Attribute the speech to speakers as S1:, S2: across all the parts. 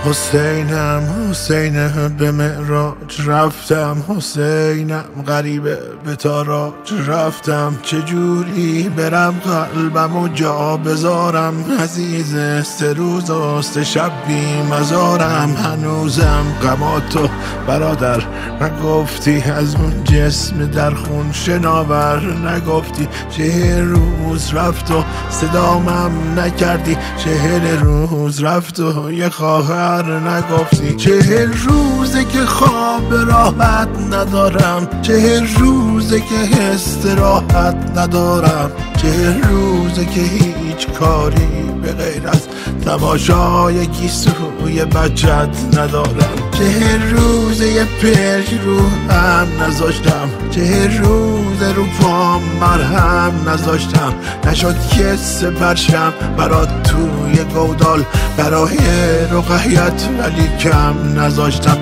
S1: حسینم حسینم به معراج رفتم، حسینم غریبه به تاراج رفتم. چجوری برم قلبم و جا بذارم، عزیزه 3 روز و 3 شب بی مزارم. هنوزم غماتو برادر نگفتی، از اون جسم در خون شناور نگفتی. 40 روز رفت و صدامم نکردی، 40 روز رفت و یه خواهر نگفتی. 40 روزه که خواب راحت ندارم، 40 روزه که استراحت ندارم، 40 روزه که هیچ کاری به غیر از تماشای گیسوی بچت ندارم. 40 روزه یه پرک رو هم نذاشتم، 40 روزه رو پام مرهم نذاشتم. نشد که سپرشم برات توی گودال، برای رقیت ولی کم نذاشتم.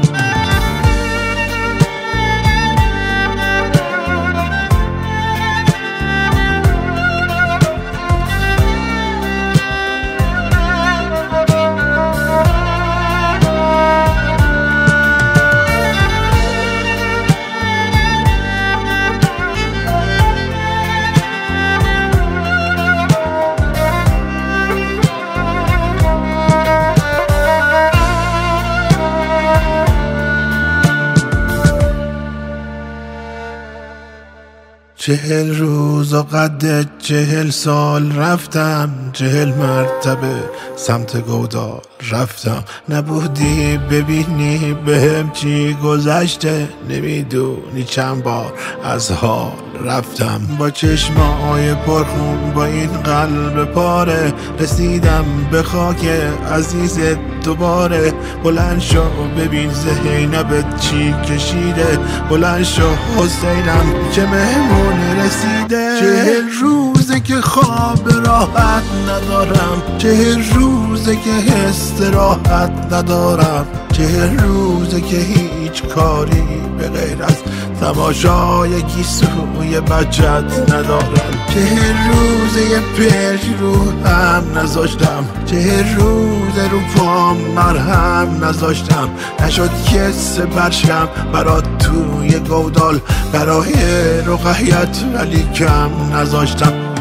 S1: چهل روز و قد 40 سال رفتم، 40 مرتبه سمت گودال رفتم. نبودی ببینی بهم چی گذشته، نمیدونی چند بار از حال رفتم. با چشمای پرخون با این قلب پاره، رسیدم به خاک عزیزت دوباره. بلند شو ببین زینبت چی کشیده، بلند شو حسینم که مهمون رسیده. 40 روزه که خواب راحت ندارم، 40 روزه که استراحت ندارم، 40 روزه که هیچ کاری به غیر از تماشای گیسوی بچت ندارم. 40 روزه یه پرک رو هم نذاشتم، 40 روزه رو پام مرهم نذاشتم. نشد که سپرشم برات توی گودال، برای رقیت ولی کم نذاشتم.